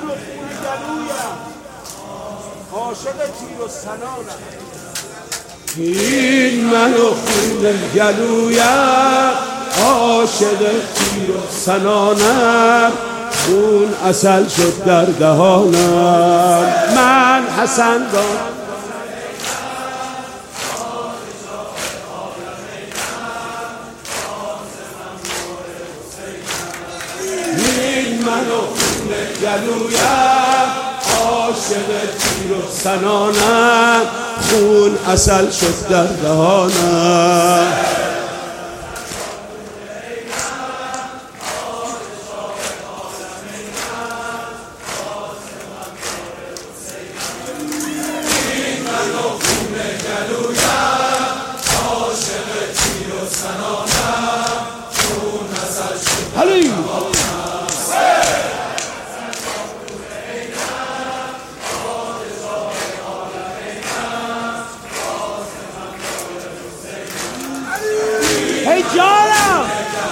و خون گلویم، عاشق تیر و سنانم. این من و خون گلویم، عاشق تیر و سنانم. خون عسل شد در دهانم. من حسن را این من و خون گلویم، عاشق تیر و سنانم. خون عسل شد در دهانم. علی ای جانم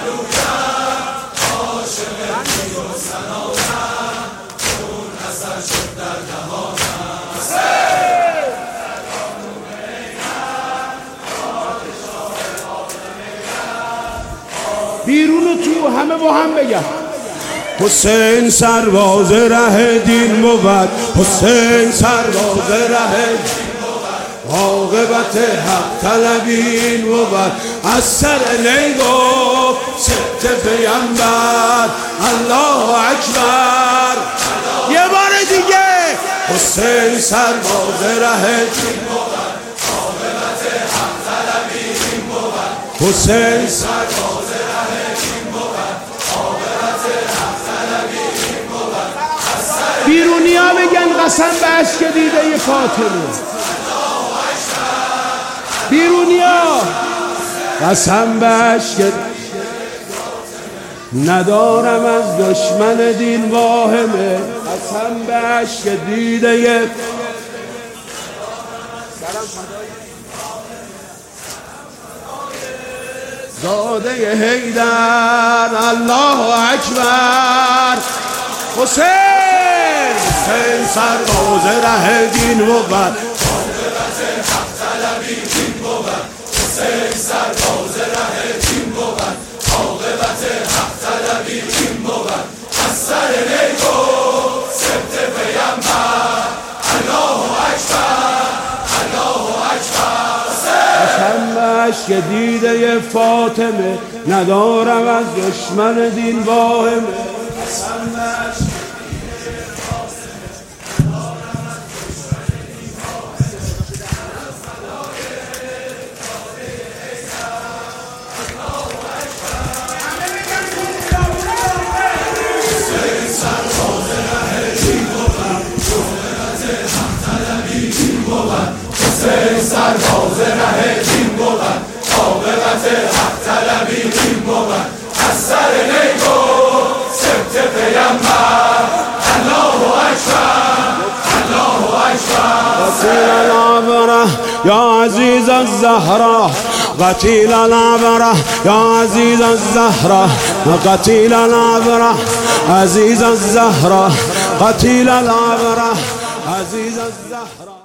بیرون و تو همه با هم بگم حسین سرباز ره دین بود، حسین سرباز ره دین بود، عاقبت حق طلبین بود. از سر نیگو سبت پیامبر، الله اکبر. یه بار دیگه حسین سرباز ره دین بود، عاقبت حق طلبین بود. حسین سرباز بیرونی ها بگن قسم به اشک دیده فاطمه. بیرونی ها قسم به اشک ندارم از دشمن دین واهمه. قسم به اشک دیده زاده حیدر، الله اکبر. حسین سرباز ره دین بود، عاقبت حق طلبین بود. حسین سرباز ره دین بود، عاقبت حق طلبین بود. از سر نیگو سبت پیامبر، الله اکبر، الله اکبر. قسم به اشک دیده فاطمه ندارم از دشمن دین واهمه. قسم به اشک سرباز ره دین بود، عاقبت حق طلبین بود. از سر نیگو سبت پیامبر، الله اکبر، الله اکبر. قتیل الابره یا عزیز الزهرا، قتیل الابره یا عزیز الزهرا، قتیل الابره عزیز الزهرا، قتیل الابره عزیز الزهرا.